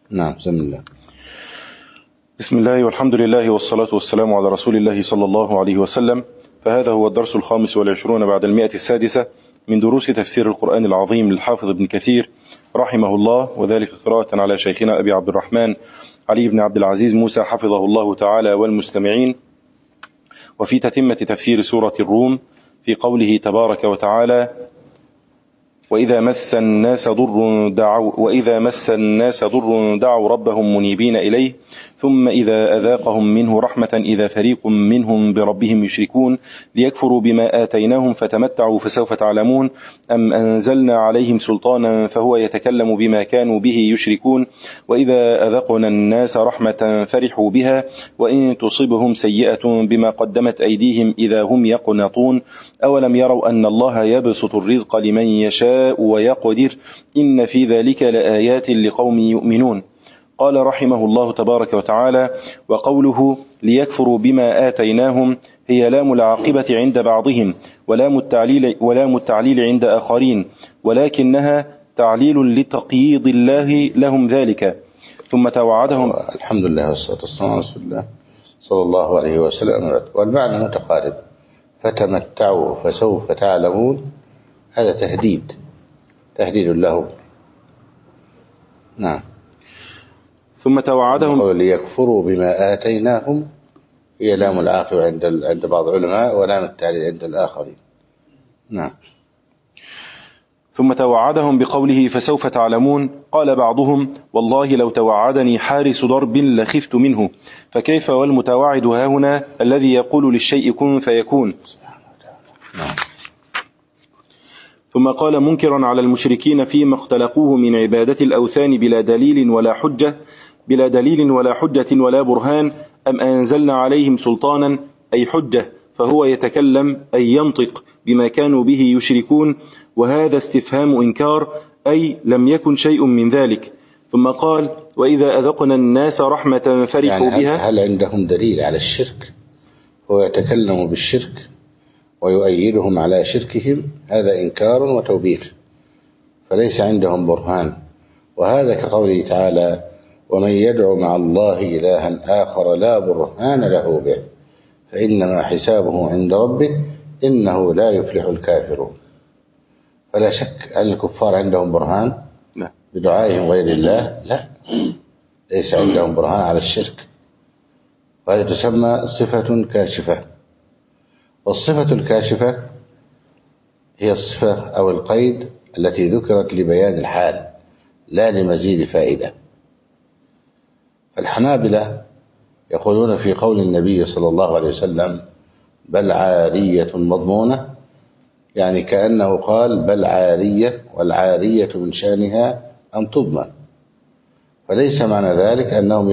نعم. بسم الله. بسم الله والحمد لله والصلاة والسلام على رسول الله صلى الله عليه وسلم. فهذا هو الدرس 25 بعد 100 من دروس تفسير القرآن العظيم للحافظ ابن كثير رحمه الله، وذلك قراءة على شيخنا أبي عبد الرحمن علي بن عبد العزيز موسى حفظه الله تعالى والمستمعين، وفي تتمة تفسير سورة الروم في قوله تبارك وتعالى: وإذا مس الناس ضر دعوا ربهم منيبين إليه ثم إذا أذاقهم منه رحمة إذا فريق منهم بربهم يشركون ليكفروا بما آتيناهم فتمتعوا فسوف تعلمون أم أنزلنا عليهم سلطانا فهو يتكلم بما كانوا به يشركون وإذا أذقنا الناس رحمة فرحوا بها وإن تصبهم سيئة بما قدمت أيديهم إذا هم يقنطون أولم يروا أن الله يبسط الرزق لمن يشاء ويقدر إن في ذلك لآيات لقوم يؤمنون. قال رحمه الله تبارك وتعالى: وقوله ليكفروا بما آتيناهم هي لام العاقبة عند بعضهم ولام التعليل عند آخرين، ولكنها تعليل لتقييض الله لهم ذلك. ثم توعدهم. الحمد لله والصلاة والسلام على رسول الله صلى الله عليه وسلم. والمعنى متقارب، فتمتعوا فسوف تعلمون، هذا تهديد له. نعم. ثم توعدهم ليكفروا بما آتيناهم هي لام العاقبة عند بعض العلماء ولام التعليل عند الآخرين. نعم. ثم توعدهم بقوله فسوف تعلمون. قال بعضهم: والله لو توعدني حارس ضرب لخفت منه، فكيف والمتوعد هاهنا الذي يقول للشيء كن فيكون. نعم. ثم قال منكرا على المشركين فيما اختلقوه من عبادة الأوثان بلا دليل ولا حجة ولا برهان: أم أنزلنا عليهم سلطانا أي حجة فهو يتكلم أي ينطق بما كانوا به يشركون، وهذا استفهام إنكار أي لم يكن شيء من ذلك. ثم قال: وإذا أذقنا الناس رحمة فرحوا بها. هل عندهم دليل على الشرك؟ هو يتكلم بالشرك ويؤيدهم على شركهم، هذا إنكار وتوبيخ، فليس عندهم برهان. وهذا كقوله تعالى: ومن يدعو مع الله إلها آخر لا برهان له به فإنما حسابه عند ربه إنه لا يفلح الكافرون. فلا شك هل الكفار عندهم برهان بدعائهم غير الله؟ لا، ليس عندهم برهان على الشرك، وهذه تسمى صفة كاشفة. والصفة الكاشفة هي الصفة أو القيد التي ذكرت لبيان الحال لا لمزيد فائدة. الحنابلة يقولون في قول النبي صلى الله عليه وسلم بل عارية مضمونة، يعني كأنه قال بل عارية، والعارية من شأنها أن تضمن، فليس معنى ذلك أنه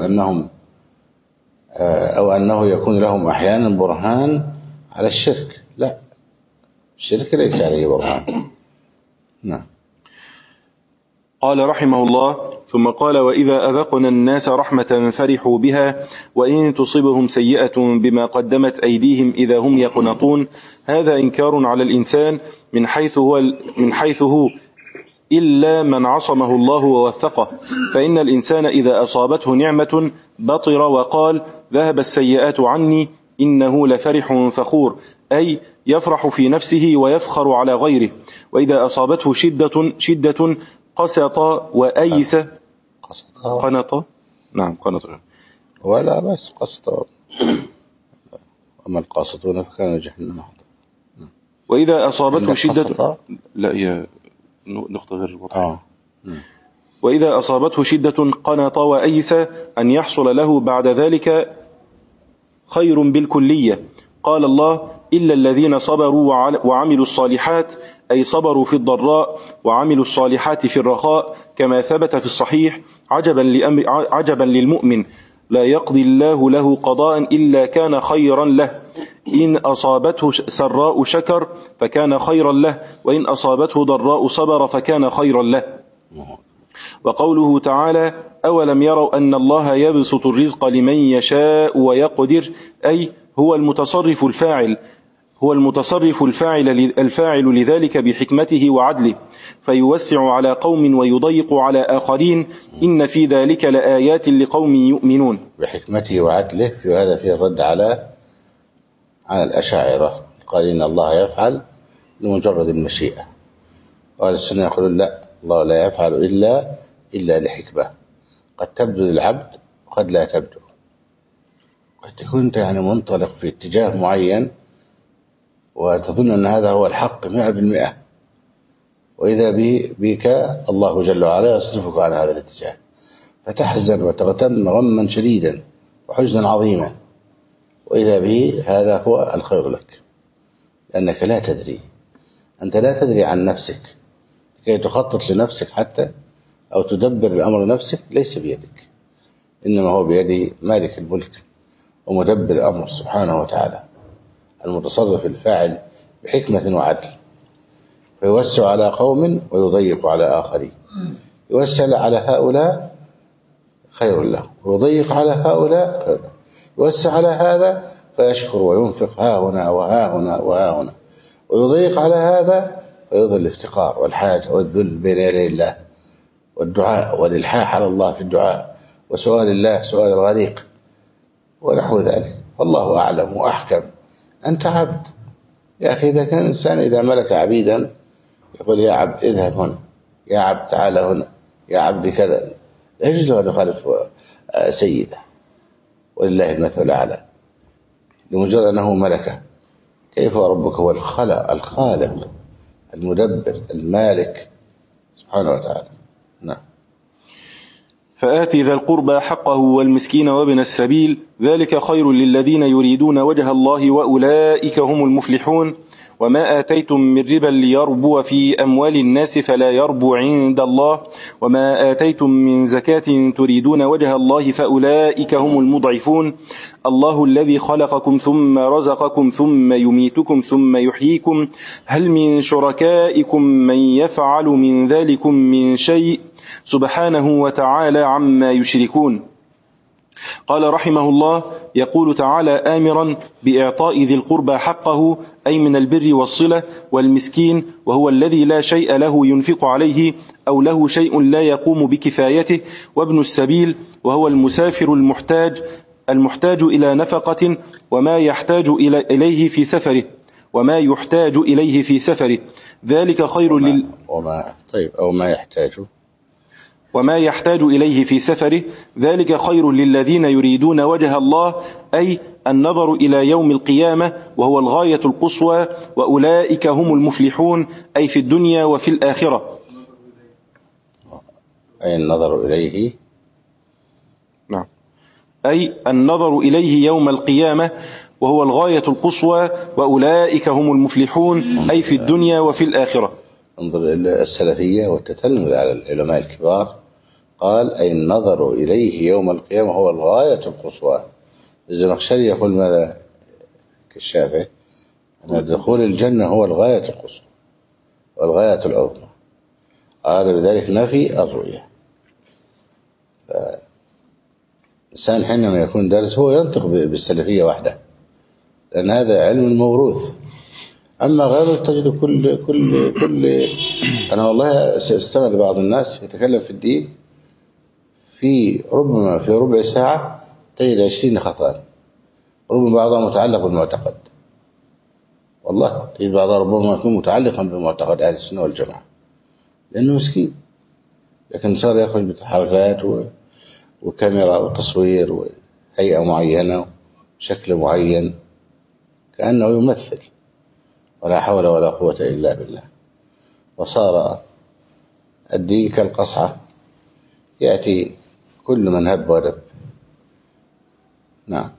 يكون لهم أحيانا برهان على الشرك. لا، الشرك ليس عليه برهان. نعم. قال رحمه الله: ثم قال: وإذا أذقنا الناس رحمة فرحوا بها وإن تصبهم سيئة بما قدمت أيديهم إذا هم يقنطون. هذا إنكار على الإنسان من حيث هو إلا من عصمه الله ووثقه، فإن الإنسان إذا أصابته نعمة بطر وقال ذهب السيئات عني إنه لفرح فخور، أي يفرح في نفسه ويفخر على غيره. وإذا أصابته شدة قسط وأيس. قنط. نعم قنط. ولا بس قسط. أما القاسطون فكانوا جهنم حطب. وإذا أصابته شدة، لا هي نقطة غير الوضع. وإذا أصابته شدة قنط وأيس أن يحصل له بعد ذلك خير بالكلية. قال الله: إلا الذين صبروا وعملوا الصالحات، أي صبروا في الضراء وعملوا الصالحات في الرخاء، كما ثبت في الصحيح: عجبا للمؤمن لا يقضي الله له قضاء إلا كان خيرا له، إن أصابته سراء شكر فكان خيرا له، وإن أصابته ضراء صبر فكان خيرا له. وقوله تعالى: أولم يروا أن الله يبسط الرزق لمن يشاء ويقدر، أي هو المتصرف الفاعل، هو المتصرف الفاعل لذلك بحكمته وعدله، فيوسع على قوم ويضيق على آخرين، إن في ذلك لآيات لقوم يؤمنون. بحكمته وعدله، في هذا فيه الرد على الأشاعرة قال إن الله يفعل لمجرد المشيئة، وأهل السنة يقولون لا، الله لا يفعل إلا لحكمة قد تبدو للعبد وقد لا تبدو. قد تكون أنت يعني منطلق في اتجاه معين وتظن أن هذا هو الحق 100%، وإذا بك الله جل وعلا يصرفك عن هذا الاتجاه، فتحزن وتغتم غما شديدا وحزنا عظيما، وإذا به هذا هو الخير لك، لأنك لا تدري، أنت لا تدري عن نفسك، لكي تخطط لنفسك حتى أو تدبر الأمر لنفسك ليس بيدك، إنما هو بيد مالك الملك ومدبر الأمر سبحانه وتعالى، المتصرف الفاعل بحكمة وعدل، فيوسع على قوم ويضيق على آخرين. يوسع على هؤلاء خير له، ويضيق على هؤلاء خير له. يوسع على هذا فيشكر وينفق ها هنا وها هنا وها هنا، ويضيق على هذا فيظهر الافتقار والحاجة والذل بين يدي الله، والدعاء والإلحاح على الله في الدعاء، وسؤال الله سؤال الغريق ونحو ذلك. والله أعلم وأحكم. أنت عبد يا أخي، إذا كان الإنسان إذا ملك عبيدا يقول يا عبد اذهب هنا، يا عبد تعال هنا، يا عبد كذا، لا يجوز له أن يخالف سيده، ولله المثل الأعلى لمجرد أنه ملكه. كيف ربك هو الخالق المدبر المالك سبحانه وتعالى. نعم. فآت ذا القربى حقه والمسكين وابن السبيل، ذلك خير للذين يريدون وجه الله وأولئك هم المفلحون. وما آتيتم من ربا ليربو في أموال الناس فلا يربو عند الله، وما آتيتم من زكاة تريدون وجه الله فأولئك هم المضعفون. الله الذي خلقكم ثم رزقكم ثم يميتكم ثم يحييكم، هل من شركائكم من يفعل من ذلكم من شيء، سبحانه وتعالى عما يشركون. قال رحمه الله: يقول تعالى آمرا بإعطاء ذي القربى حقه، أي من البر والصلة، والمسكين وهو الذي لا شيء له ينفق عليه أو له شيء لا يقوم بكفايته، وابن السبيل وهو المسافر المحتاج إلى نفقة وما يحتاج إليه في سفره، ذلك خير وما يحتاج إليه في سفره، ذلك خير للذين يريدون وجه الله، أي النظر إلى يوم القيامة وهو الغاية القصوى، وأولئك هم المفلحون، أي في الدنيا وفي الآخرة. أي النظر إليه، نعم، أي النظر إليه يوم القيامة وهو الغاية القصوى، وأولئك هم المفلحون، أي في الدنيا وفي الآخرة. انظر إلى السلفية والتتلمذ على العلماء الكبار، قال أي النظر إليه يوم القيامة هو الغاية القصوى. الزمخشري يقول ماذا كالشافعي؟ أن دخول الجنة هو الغاية القصوى والغاية العظمى، قال بذلك نفي الرؤية. الإنسان حينما يكون دارس هو ينطق بالسلفية وحده، لأن هذا علم موروث. أما غيره تجد كل أنا والله استمع لبعض الناس يتكلم في الدين، ربما في ربع ساعة تجد 20 خطأ، ربما بعضها متعلق بالمعتقد، والله تجد بعضها ربما يكون متعلقا بمعتقد أهل السنة والجماعة، لأنه مسكين، لكن صار يخرج بتحركات وكاميرا وتصوير وهيئة معينة وشكل معين كأنه يمثل، ولا حول ولا قوة إلا بالله. وصار الدين كالقصعة، يأتي كل من هب ودب. نعم.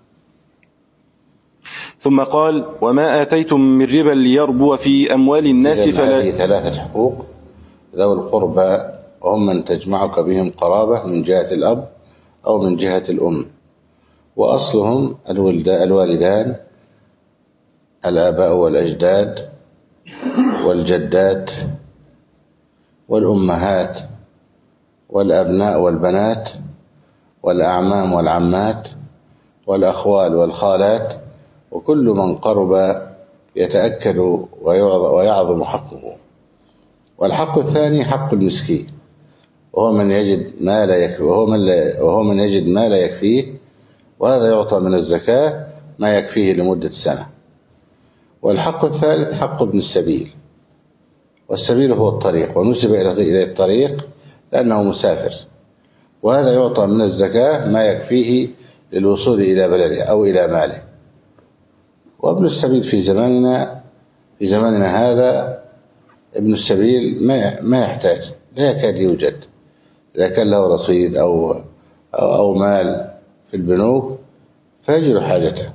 ثم قال: وما آتيتم من ربا ليربو في أموال الناس فلا. هذه 3 حقوق: ذوي القربى وهم من تجمعك بهم قرابة من جهة الأب أو من جهة الأم، وأصلهم الوالدان، الآباء والأجداد والجدات والأمهات والأبناء والبنات والأعمام والعمات والأخوال والخالات، وكل من قرب يتأكد ويعظم حقه. والحق الثاني حق المسكين، وهو من يجد ما لا يكفيه، وهو من يجد ما لا يكفيه، وهذا يعطى من الزكاة ما يكفيه لمدة سنة. والحق الثالث حق ابن السبيل، والسبيل هو الطريق، ونسب إلى الطريق لأنه مسافر، وهذا يعطى من الزكاة ما يكفيه للوصول إلى بلده أو إلى ماله. وابن السبيل في زماننا هذا ابن السبيل ما يحتاج، لا يكاد يوجد إذا كان له رصيد أو مال في البنوك فيجد حاجته.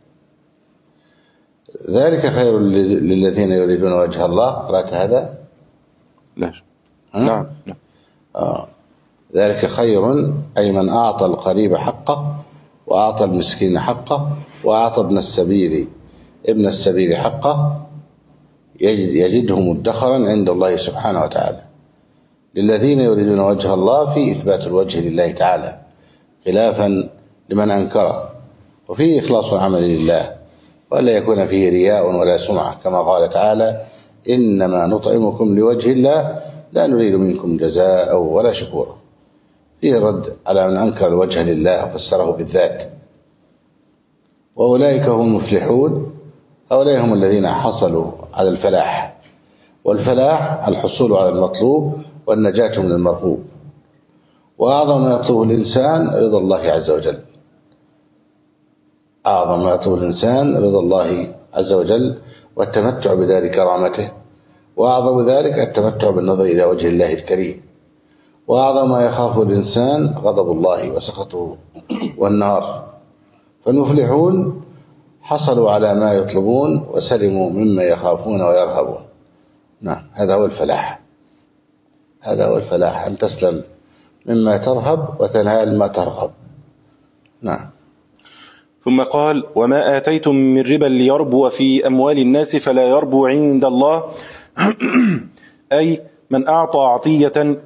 ذلك خير للذين يريدون وجه الله. قرأت هذا؟ لا. نعم. ذلك خير، أي من أعطى القريب حقه، وأعطى المسكين حقه، وأعطى ابن السبيل حقه، يجده مدخرا عند الله سبحانه وتعالى. للذين يريدون وجه الله في إثبات الوجه لله تعالى خلافا لمن أنكره، وفيه إخلاص العمل لله، ولا يكون فيه رياء ولا سمعة، كما قال تعالى: إنما نطعمكم لوجه الله لا نريد منكم جزاء ولا شكورا. فيه رد على من أنكر الوجه لله وفسره بالذات. وأولئك هم المفلحون، هؤلاء هم الذين حصلوا على الفلاح، والفلاح الحصول على المطلوب والنجاة من المرغوب. وأعظم ما يطلبه الإنسان رضا الله عز وجل، أعظم ما يطلبه الإنسان رضا الله عز وجل والتمتع بدار كرامته، وأعظم ذلك التمتع بالنظر إلى وجه الله الكريم. وأعظم ما يخاف الإنسان غضب الله وسخطه والنار. فالمفلحون حصلوا على ما يطلبون وسلموا مما يخافون ويرهبون. نعم، هذا هو الفلاح، هذا هو الفلاح، أن تسلم مما ترهب وتنال ما ترغب. نعم. ثم قال: وما آتيتم من ربا ليربو في أموال الناس فلا يربو عند الله. أي من أعطى عطية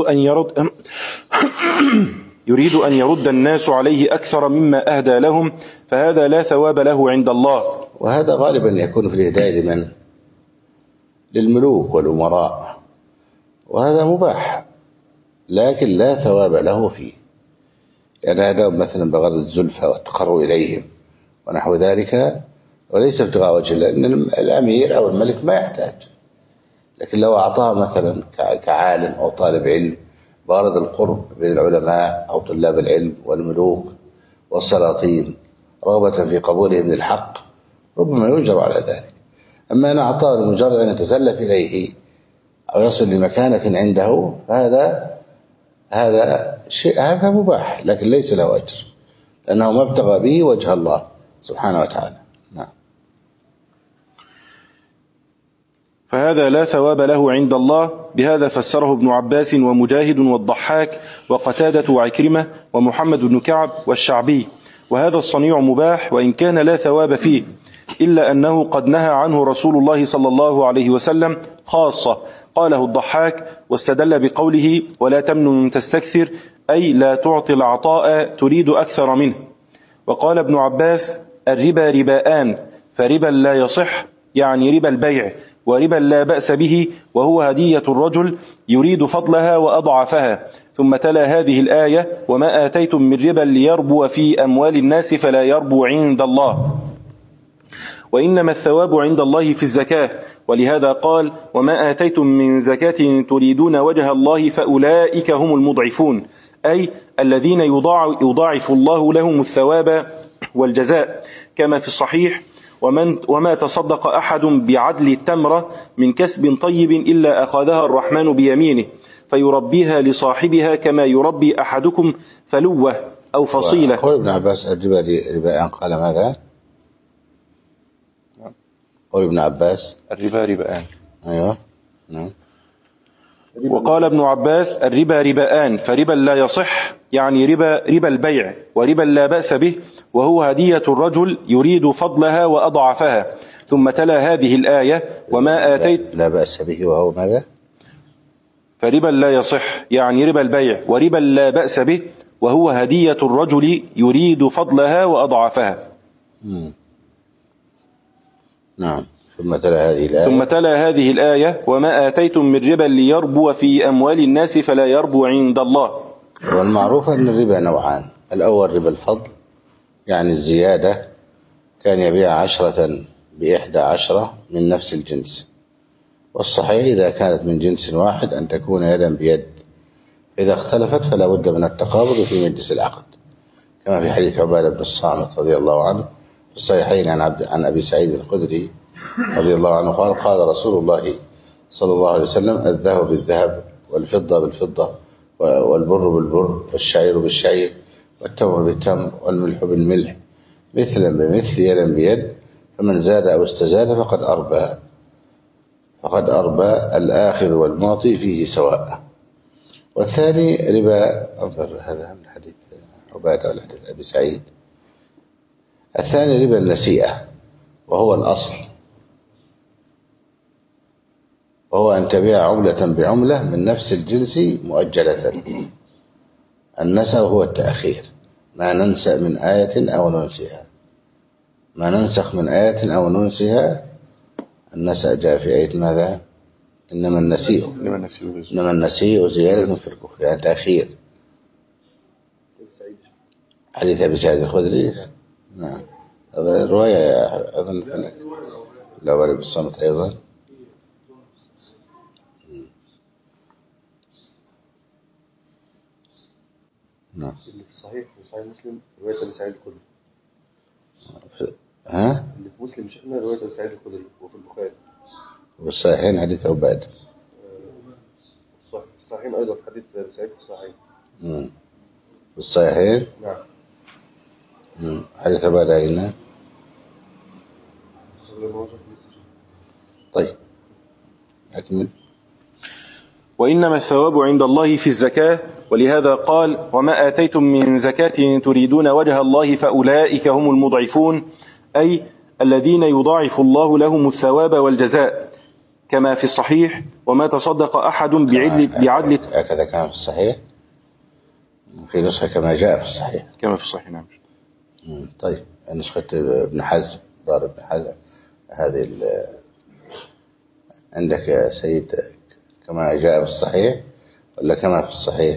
يريد أن يرد الناس عليه أكثر مما أهدى لهم، فهذا لا ثواب له عند الله. وهذا غالبا يكون في الهداية لمن؟ للملوك والأمراء، وهذا مباح لكن لا ثواب له فيه، يعني هذا مثلا بغرض الزلفى والتقرب إليهم ونحو ذلك، وليس ابتغاء وجه الله، لأن الأمير أو الملك ما يحتاج. لكن لو أعطاه مثلا كعالم أو طالب علم بغرض القرب بين العلماء أو طلاب العلم والملوك والسلاطين رغبة في قبولهم للحق، ربما يؤجر على ذلك. أما أن أعطاه لمجرد أن يتزلف إليه أو يصل لمكانة عنده، هذا مباح لكن ليس له أجر، لأنه ما ابتغى به وجه الله سبحانه وتعالى. نعم. فهذا لا ثواب له عند الله. بهذا فسره ابن عباس ومجاهد والضحاك وقتادة وعكرمة ومحمد بن كعب والشعبي. وهذا الصنيع مباح وإن كان لا ثواب فيه، إلا أنه قد نهى عنه رسول الله صلى الله عليه وسلم خاصة. قاله الضحاك واستدل بقوله: ولا تمنن تستكثر، أي لا تعطي العطاء تريد أكثر منه. وقال ابن عباس: الربا رباءان، فربا لا يصح يعني ربا البيع، وربا لا بأس به وهو هدية الرجل يريد فضلها وأضعفها. ثم تلا هذه الآية: وما آتيتم من ربا ليربو في أموال الناس فلا يربو عند الله. وإنما الثواب عند الله في الزكاة، ولهذا قال: وما آتيتم من زكاة تريدون وجه الله فأولئك هم المضعفون، أي الذين يضاعف الله لهم الثواب والجزاء، كما في الصحيح: وما تصدق أحد بعدل التمرة من كسب طيب إلا أخذها الرحمن بيمينه فيربيها لصاحبها كما يربي أحدكم فلوة أو فصيلة. قول ابن عباس: الربا رباءان. قال ماذا؟ قول ابن عباس: الربا رباءان. أيوة. نعم. وقال ابن عباس: الربا رباءان، فربا لا يصح يعني ربا البيع، وربا لا بأس به وهو هدية الرجل يريد فضلها وأضعفها. ثم تلا هذه الآية: وما آتيت لا بأس به وهو ماذا؟ فربا لا يصح يعني ربا البيع، وربا لا بأس به وهو هدية الرجل يريد فضلها وأضعفها. نعم. ثم تلا هذه الآية وما آتيتم من ربا ليربو في أموال الناس فلا يربو عند الله. والمعروف أن الربا نوعان: الأول ربا الفضل، يعني الزيادة، كان يبيع 10 ب11 من نفس الجنس. والصحيح إذا كانت من جنس واحد أن تكون يدا بيد، إذا اختلفت فلا بد من التقابض في مجلس العقد، كما في حديث عبادة بن الصامت رضي الله عنه في الصحيحين عن أبي سعيد الخدري رضي الله عنه قال: قال رسول الله صلى الله عليه وسلم: الذهب بالذهب، والفضة بالفضة، والبر بالبر، والشعير بالشعير، والتمر بالتمر، والملح بالملح، مثلا بمثل، يدا بيد، فمن زاد أو استزاد فقد أربى الآخذ والمعطي فيه سواء. والثاني ربا، أنظر هذا من حديث عبادة ولا حديث أبي سعيد. الثاني ربا النسيئة، وهو الأصل، وهو أن تبيع عملة بعملة من نفس الجنس مؤجلة. النسأ هو التأخير، ما ننسأ من آية أو ننسها، ما ننسخ من آية أو ننسها. النسأ جاء في آية ماذا؟ إنما النسيء زيادة في الكفر، يعني تأخير. حديث أبي سعيد الخدري. نعم، هذا رواية أظن لا ولا بالصمت أيضا. نعم. اللي في صحيح مسلم رواية أبي سعيد الخدري. ها؟ اللي في مسلم شيخنا رواية أبي سعيد الخدري، وفي البخاري والصحيحين حديث عباد. الصحيحين أيضا حديث أبي سعيد في الصحيحين. والصحيحين. نعم. حديث عباد هنا. طيب أكمل. وإنما الثواب عند الله في الزكاة، ولهذا قال: وما آتيتم من زكاة تريدون وجه الله فأولئك هم المضعفون، أي الذين يضاعف الله لهم الثواب والجزاء، كما في الصحيح: وما تصدق أحد بعدل. هكذا كان في الصحيح، في نسخة كما جاء في الصحيح. كما في الصحيح، نعم. طيب، نسخة ابن حزم، دار ابن حزم، هذه عندك يا سيد كما جاء في الصحيح ولا كما في الصحيح؟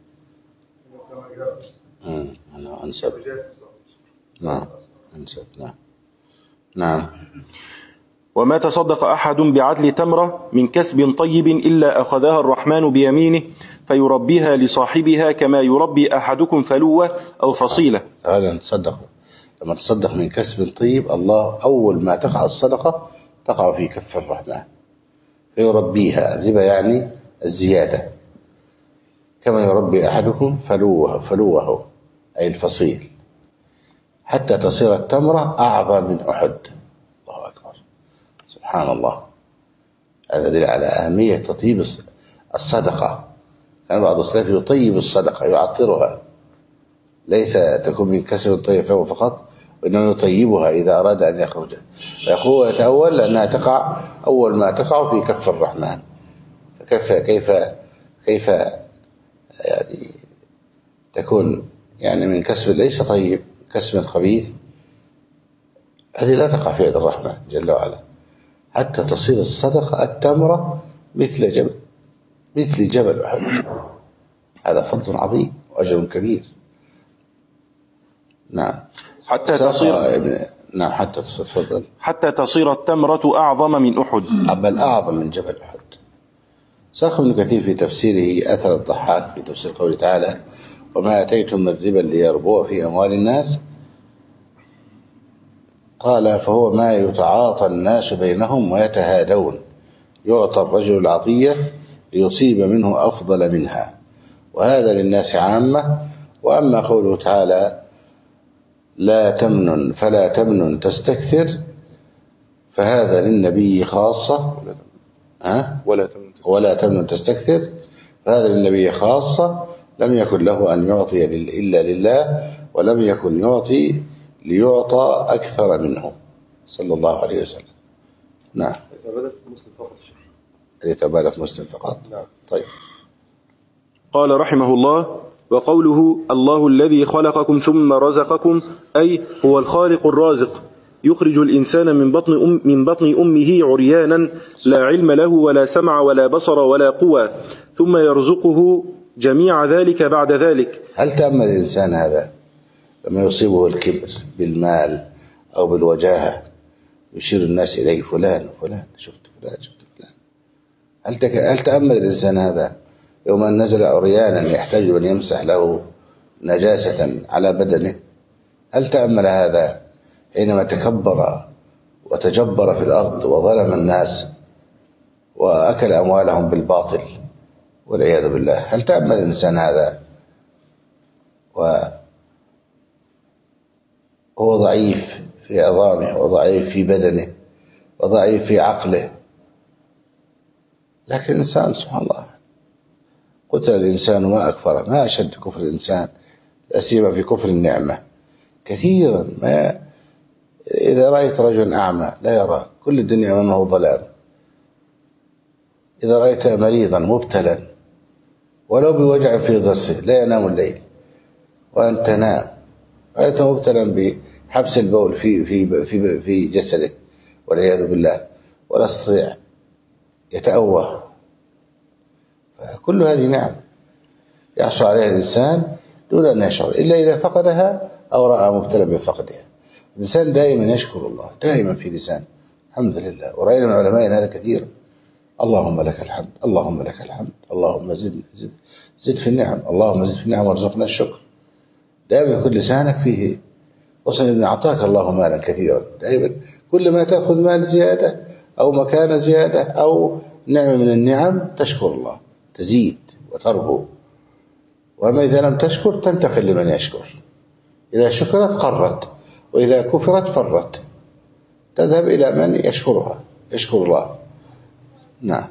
أنا أنسب. نعم أنسب. نعم. وما تصدق أحد بعدل تمرة من كسب طيب إلا أخذها الرحمن بيمينه فيربيها لصاحبها كما يربي أحدكم فلوة أو فصيلة. هذا نتصدق، لما تصدق من كسب طيب، الله أول ما تقع الصدقة تقع في كف الرحمن فيربيها. الربا يعني الزيادة، كما يربي أحدكم فلوه أي الفصيل، حتى تصير التمرة أعظم من أحد. الله أكبر، سبحان الله. هذا دليل على أهمية تطيب الصدقة. كان بعض السلف يطيب الصدقة، يعطرها، ليس تكون من كسب طيب فقط، وإنه يطيبها إذا أراد أن يخرج. فيقول يتأول لأنها تقع أول ما تقع في كف الرحمن. فكيف يعني تكون يعني من كسب ليس طيب، كسب خبيث، هذه لا تقع في يد الرحمن جل وعلا، حتى تصير الصدقة التمرة مثل جبل أحد. هذا فضل عظيم وأجر كبير. نعم. حتى تصير التمرة أعظم من أحد، بل أعظم من جبل أحد. ساق ابن كثير في تفسيره أثر الضحاك في تفسير قوله تعالى: وما أتيتم من ربا ليربو في أموال الناس، قال: فهو ما يتعاطى الناس بينهم ويتهادون، يعطى الرجل العطية ليصيب منه أفضل منها، وهذا للناس عامة. وأما قوله تعالى: لا تمنن فلا تمنن تستكثر، فهذا للنبي خاصة. ولا تمنن تستكثر، فهذا للنبي خاصة، لم يكن له أن يعطي إلا لله، ولم يكن يعطي ليعطى أكثر منه صلى الله عليه وسلم. نعم. يتبادل في مسلم فقط. نعم. طيب. قال رحمه الله: وقوله الله الذي خلقكم ثم رزقكم، أي هو الخالق الرازق، يخرج الإنسان من بطن أمه عريانا لا علم له ولا سمع ولا بصر ولا قوى، ثم يرزقه جميع ذلك بعد ذلك. هل تأمل الإنسان هذا لما يصيبه الكبر بالمال أو بالوجاهة يشير الناس إليه فلان فلان، شفت فلان شفت فلان؟ هل تأمل الإنسان هذا يوم أن نزل عريانا يحتاج أن يمسح له نجاسة على بدنه؟ هل تأمل هذا حينما تكبر وتجبر في الأرض وظلم الناس وأكل أموالهم بالباطل والعياذ بالله؟ هل تأمل الإنسان هذا وهو ضعيف في عظامه وضعيف في بدنه وضعيف في عقله؟ لكن الإنسان سبحان الله، قتل الإنسان ما أكفره، ما أشد كفر الإنسان، لا سيما في كفر النعمة كثيرا. ما إذا رأيت رجل أعمى لا يرى، كل الدنيا أمامه ظلام. إذا رأيت مريضا مبتلا ولو بوجع في ضرسه لا ينام الليل وأنت تنام، رأيت مبتلا بحبس البول في جسده والعياذ بالله ولا يستطيع يتأوه. فكل هذه نعم يحصل عليها الإنسان دون أن يشعر إلا إذا فقدها أو رأى مبتلا بفقدها. الإنسان دائما يشكر الله، دائما في لسان الحمد لله. ورأينا من علمائنا هذا كثير، اللهم لك الحمد اللهم لك الحمد اللهم زد في النعم، اللهم زد في النعم وارزقنا الشكر. دائما يكون لسانك فيه وصل إن أعطاك الله مالا كثيرا، دائما كل ما تأخذ مال زيادة أو مكان زيادة أو نعمة من النعم تشكر الله، تزيد وتربو. وأما إذا لم تشكر تنتقل لمن يشكر، إذا شكرت قرت وإذا كفرت فرت، تذهب إلى من يشكرها، يشكر الله. نعم.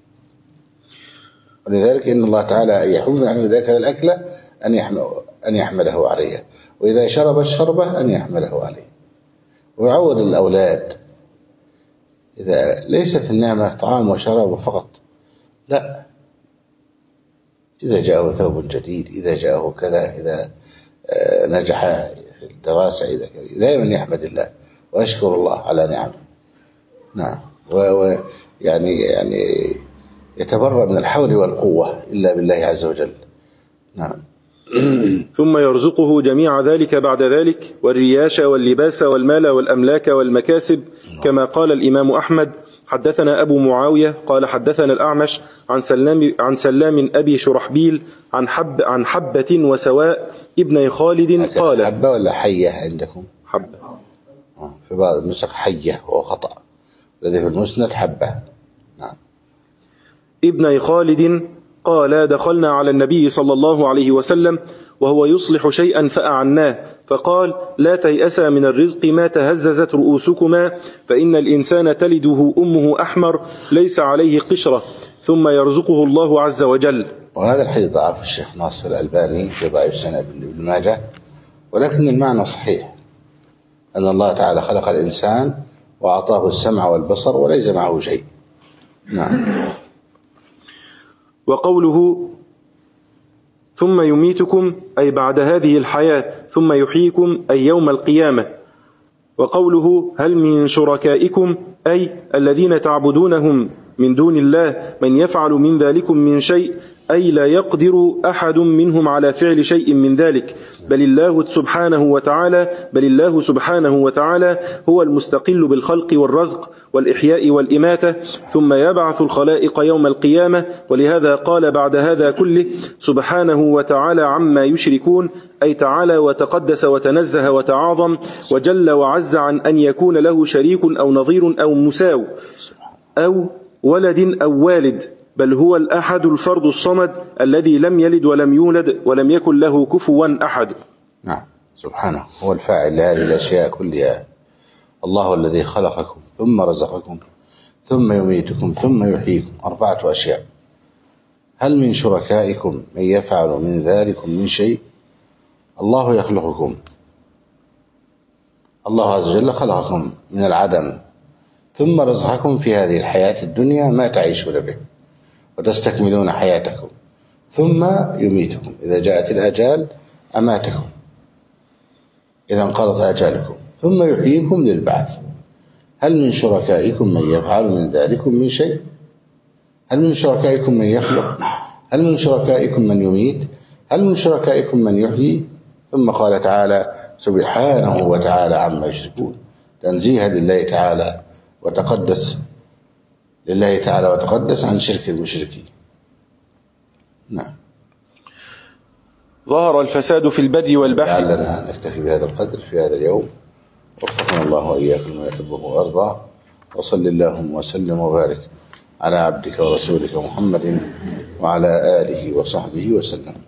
ولذلك إن الله تعالى يحب عنه ذاك الأكل أن يحمله عليها، وإذا شرب الشربة أن يحمله عليه. ويعود الأولاد إذا ليست النعمة طعام وشراب فقط، لا، إذا جاءه ثوب جديد، إذا جاءه كذا، إذا نجح في الدراسة، إذا كذا، دائما يحمد الله ويشكر الله على نعمه. نعم. ويعني يتبرأ من الحول والقوة إلا بالله عز وجل. نعم. ثم يرزقه جميع ذلك بعد ذلك، والرياش واللباس والمال والأملاك والمكاسب، كما قال الإمام أحمد: حدثنا أبو معاوية قال حدثنا الأعمش عن سلام أبي شرحبيل عن حبة وسواء ابن خالد قال. حبة ولا حية عندكم؟ حبة. في بعض النسخ حية وهو خطأ، الذي في المسند حبة. نعم. ابن خالد قال: دخلنا على النبي صلى الله عليه وسلم وهو يصلح شيئا فأعناه، فقال: لا تيأسا من الرزق ما تهززت رؤوسكما، فإن الإنسان تلده أمه أحمر ليس عليه قشرة، ثم يرزقه الله عز وجل. وهذا الحديث ضعف الشيخ ناصر الألباني في ضعيف سنن ابن ماجه، ولكن المعنى صحيح، أن الله تعالى خلق الإنسان وأعطاه السمع والبصر وليس معه شيء. نعم. وقوله: ثم يميتكم أي بعد هذه الحياة، ثم يحييكم أي يوم القيامة. وقوله: هل من شركائكم أي الذين تعبدونهم من دون الله من يفعل من ذلكم من شيء، أي لا يقدر أحد منهم على فعل شيء من ذلك، بل الله سبحانه وتعالى هو المستقل بالخلق والرزق والإحياء والإماتة، ثم يبعث الخلائق يوم القيامة. ولهذا قال بعد هذا كله: سبحانه وتعالى عما يشركون، أي تعالى وتقدس وتنزه وتعاظم وجل وعز عن أن يكون له شريك أو نظير أو مساو أو ولد أو والد، بل هو الأحد الفرد الصمد الذي لم يلد ولم يولد ولم يكن له كفوا أحد. نعم. سبحانه هو الفاعل لهذه الأشياء كلها. الله الذي خلقكم ثم رزقكم ثم يميتكم ثم يحييكم، 4 أشياء. هل من شركائكم من يفعل من ذلكم من شيء؟ الله يخلقكم، الله عز وجل خلقكم من العدم ثم رزقكم في هذه الحياة الدنيا ما تعيشون به وتستكملون حياتكم، ثم يميتكم إذا جاءت الأجال أماتكم، إذا انقضت أجالكم، ثم يحييكم للبعث. هل من شركائكم من يفعل من ذلكم من شيء؟ هل من شركائكم من يخلق؟ هل من شركائكم من يميت؟ هل من شركائكم من يحيي؟ ثم قال تعالى سبحانه وتعالى عما يشركون، تنزيها لله تعالى وتقدس عن شرك المشركين. نعم. ظهر الفساد في البدء والبحر. لعلنا نكتفي بهذا القدر في هذا اليوم، وفقنا الله وإياكم ما يحبه ويرضى، وصل اللهم وسلم وبارك على عبدك ورسولك محمد وعلى آله وصحبه وسلم.